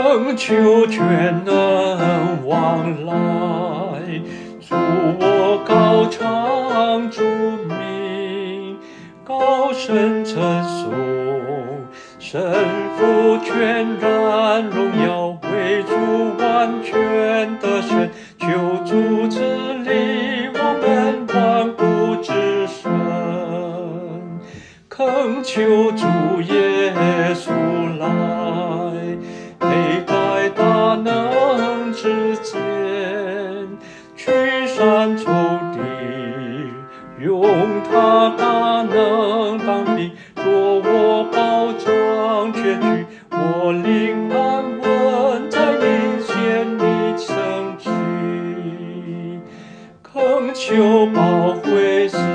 恳求全能往来，助我高唱主名，高声称颂，神父全然荣耀为主完全的神，求主治理我们万古之神，恳求主耶稣来，佩戴大能之剑，驱散仇敌，用他大能当兵，作我保障全局，我灵安稳在你前你升起，恳求保惠师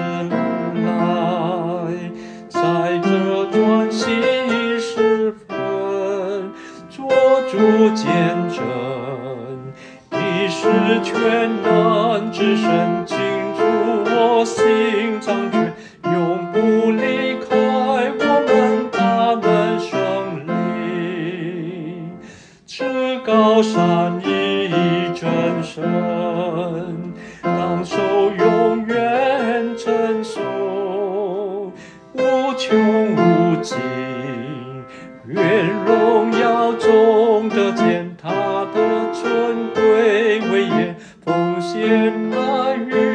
来，在这专心时分，做主见证，你是全能之神，进入我心掌权，永不离开我们大能胜利。至高善意真神，当受永远称颂，无穷无尽，愿荣耀中得见他的尊贵威严，奉献爱与